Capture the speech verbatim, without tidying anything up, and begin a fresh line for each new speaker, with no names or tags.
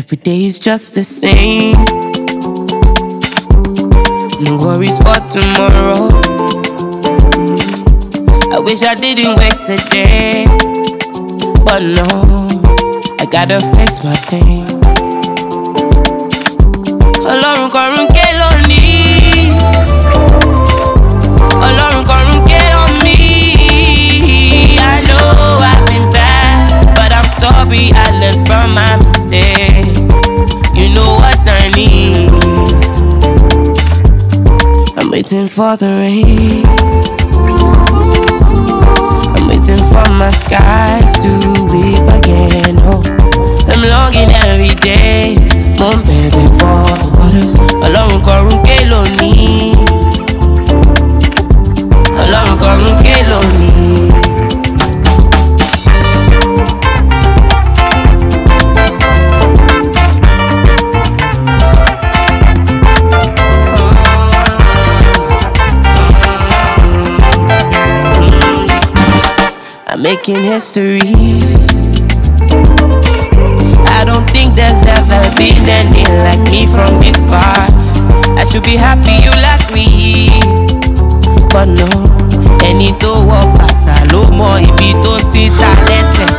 every day is just the same. No worries for tomorrow. I wish I didn't wait today, but no, I gotta face my pain. Ọlọ́run kọ̀run ké lónìí, Ọlọ́run kọ̀run ké on me. I know I've been bad, but I'm sorry I learned from my mistakes. You know what I mean. I'm waiting for the rain. I'm waiting for my skies to weep again. Oh, I'm longing every day. Mom, baby, for the waters. Ọlọ́run kọ̀run ké lónìí, Ọlọ́run kọ̀run ké lónìí. I'm making history. I don't think there's ever been any like me from these parts. I should be happy you like me, but no. Ẹni tó wọ bàtà ló mọ ibi tó ti ta lẹ́sẹ̀.